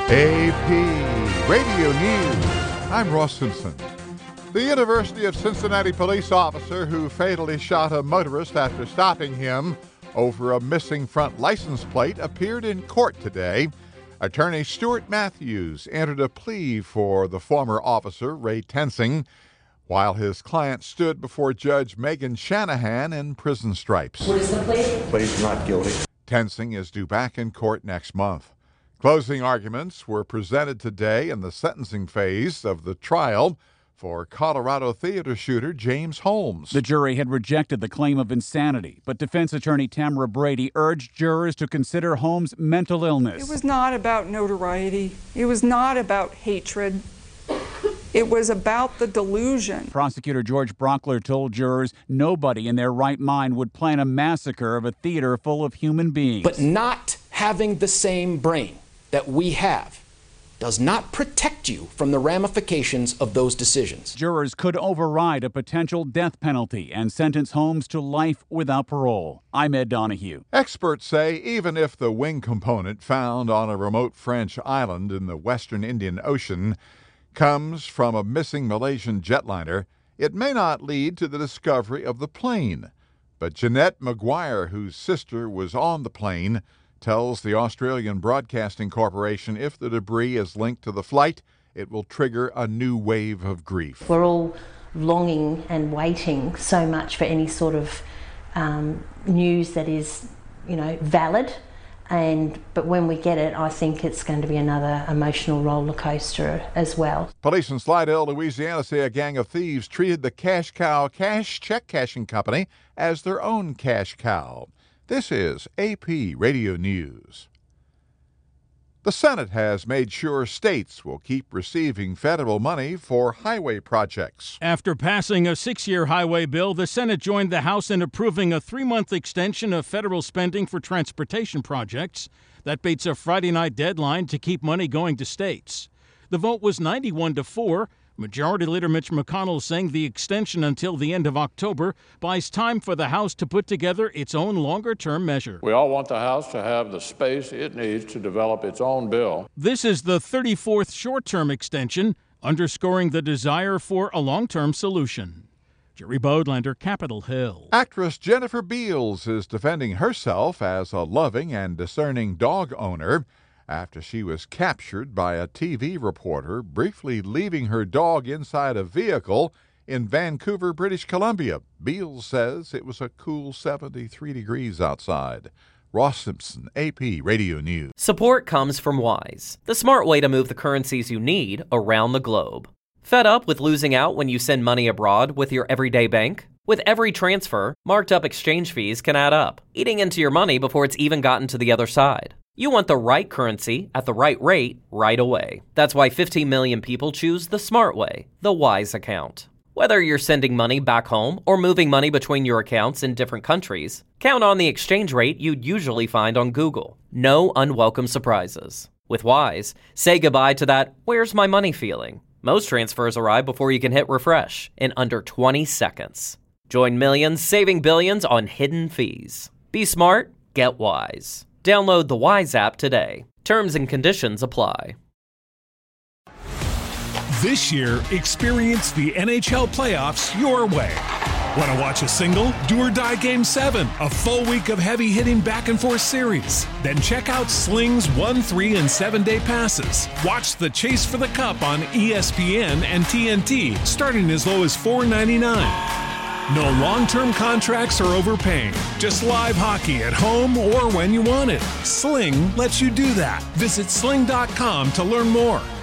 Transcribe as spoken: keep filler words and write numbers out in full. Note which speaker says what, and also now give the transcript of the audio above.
Speaker 1: A P Radio News. I'm Ross Simpson. The University of Cincinnati police officer who fatally shot a motorist after stopping him over a missing front license plate appeared in court today. Attorney Stuart Matthews entered a plea for the former officer, Ray Tensing, while his client stood before Judge Megan Shanahan in prison stripes.
Speaker 2: What is the plea?
Speaker 3: Plead not guilty.
Speaker 1: Tensing is due back in court next month. Closing arguments were presented today in the sentencing phase of the trial for Colorado theater shooter James Holmes.
Speaker 4: The jury had rejected the claim of insanity, but defense attorney Tamara Brady urged jurors to consider Holmes' mental illness.
Speaker 5: It was not about notoriety. It was not about hatred. It was about the delusion.
Speaker 4: Prosecutor George Brockler told jurors nobody in their right mind would plan a massacre of a theater full of human beings.
Speaker 6: But not having the same brain that we have does not protect you from the ramifications of those decisions.
Speaker 4: Jurors could override a potential death penalty and sentence Holmes to life without parole. I'm Ed Donahue.
Speaker 1: Experts say even if the wing component found on a remote French island in the western Indian Ocean comes from a missing Malaysian jetliner, it may not lead to the discovery of the plane. But Jeanette McGuire, whose sister was on the plane, tells the Australian Broadcasting Corporation if the debris is linked to the flight, it will trigger a new wave of grief.
Speaker 2: We're all longing and waiting so much for any sort of um, news that is, you know, valid. And but when we get it, I think it's going to be another emotional roller coaster as well.
Speaker 1: Police in Slidell, Louisiana say a gang of thieves treated the Cash Cow cash check cashing company as their own cash cow. This is A P Radio News. The Senate has made sure states will keep receiving federal money for highway projects.
Speaker 7: After passing a six-year highway bill, the Senate joined the House in approving a three-month extension of federal spending for transportation projects. That beats a Friday night deadline to keep money going to states. The vote was ninety-one to four. Majority Leader Mitch McConnell saying the extension until the end of October buys time for the House to put together its own longer-term measure.
Speaker 8: We all want the House to have the space it needs to develop its own bill.
Speaker 7: This is the thirty-fourth short-term extension, underscoring the desire for a long-term solution. Jerry Bodlander, Capitol Hill.
Speaker 1: Actress Jennifer Beals is defending herself as a loving and discerning dog owner after she was captured by a T V reporter briefly leaving her dog inside a vehicle in Vancouver, British Columbia. Beals says it was a cool seventy-three degrees outside. Ross Simpson, A P Radio News.
Speaker 9: Support comes from Wise, the smart way to move the currencies you need around the globe. Fed up with losing out when you send money abroad with your everyday bank? With every transfer, marked up exchange fees can add up, eating into your money before it's even gotten to the other side. You want the right currency at the right rate right away. That's why fifteen million people choose the smart way, the Wise account. Whether you're sending money back home or moving money between your accounts in different countries, count on the exchange rate you'd usually find on Google. No unwelcome surprises. With Wise, say goodbye to that "where's my money" feeling. Most transfers arrive before you can hit refresh in under twenty seconds. Join millions saving billions on hidden fees. Be smart, get Wise. Download the Wise app today. Terms and conditions apply.
Speaker 10: This year, experience the N H L playoffs your way. Want to watch a single? Do or Die Game seven, a full week of heavy-hitting back-and-forth series. Then check out Sling's one, three, and seven-day passes. Watch the Chase for the Cup on E S P N and T N T, starting as low as four ninety-nine. No long-term contracts or overpaying. Just live hockey at home or when you want it. Sling lets you do that. Visit sling dot com to learn more.